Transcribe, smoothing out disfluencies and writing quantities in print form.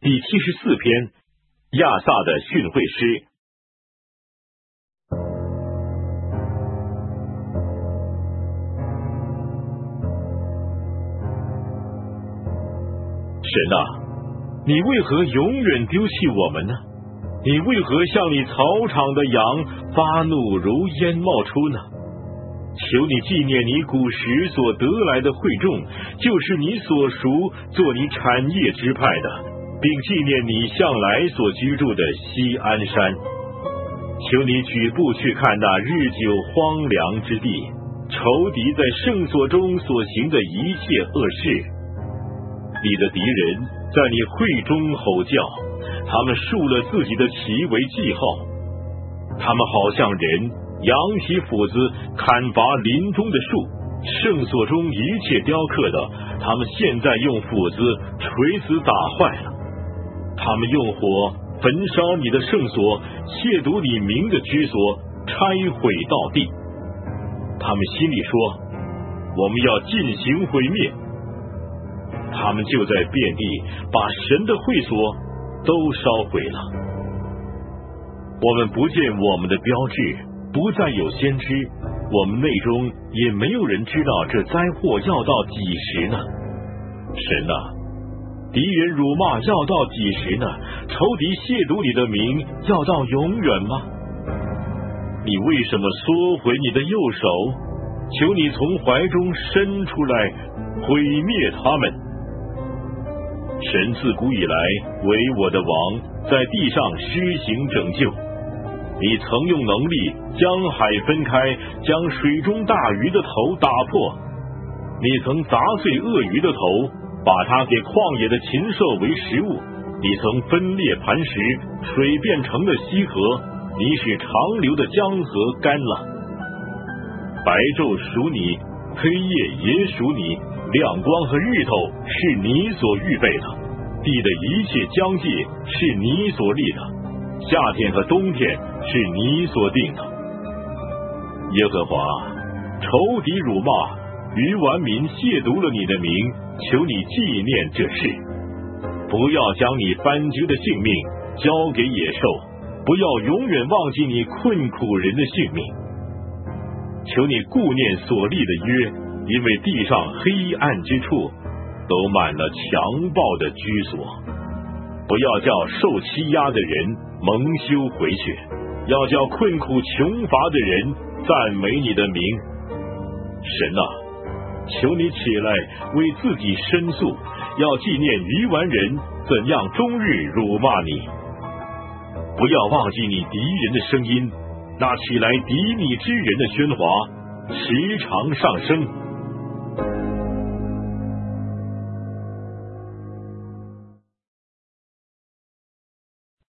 第74篇，亚萨的训诲诗。神啊，你为何永远丢弃我们呢？你为何向你草场的羊发怒如烟冒出呢？求你纪念你古时所得来的会众，就是你所属做你产业支派的，并纪念你向来所居住的锡安山。求你举步去看那日久荒凉之地，仇敌在圣所中所行的一切恶事。你的敌人在你会中吼叫，他们竖了自己的旗为记号，他们好像人扬起斧子砍伐林中的树，圣所中一切雕刻的，他们现在用斧子锤死打坏了。他们用火焚烧你的圣所，亵渎你名的居所，拆毁到地。他们心里说，我们要进行毁灭。他们就在遍地把神的会所都烧毁了。我们不见我们的标志，不再有先知，我们内中也没有人知道这灾祸要到几时呢？神啊，敌人辱骂要到几时呢？仇敌亵渎你的名要到永远吗？你为什么缩回你的右手？求你从怀中伸出来，毁灭他们。神自古以来为我的王，在地上施行拯救。你曾用能力将海分开，将水中大鱼的头打破。你曾砸碎鳄鱼的头，把它给旷野的禽兽为食物。你曾分裂磐石，水变成了溪河。你使长流的江河干了。白昼属你，黑夜也属你，亮光和日头是你所预备的，地的一切疆界是你所立的，夏天和冬天是你所定的。耶和华，仇敌辱骂，愚顽民亵渎了你的名，求你纪念这事。不要将你斑鸠的性命交给野兽，不要永远忘记你困苦人的性命。求你顾念所立的约，因为地上黑暗之处都满了强暴的居所。不要叫受欺压的人蒙羞回去，要叫困苦穷乏的人赞美你的名。神啊，求你起来为自己申诉，要纪念愚顽人怎样终日辱骂你。不要忘记你敌人的声音，那起来敌你之人的喧哗时常上升。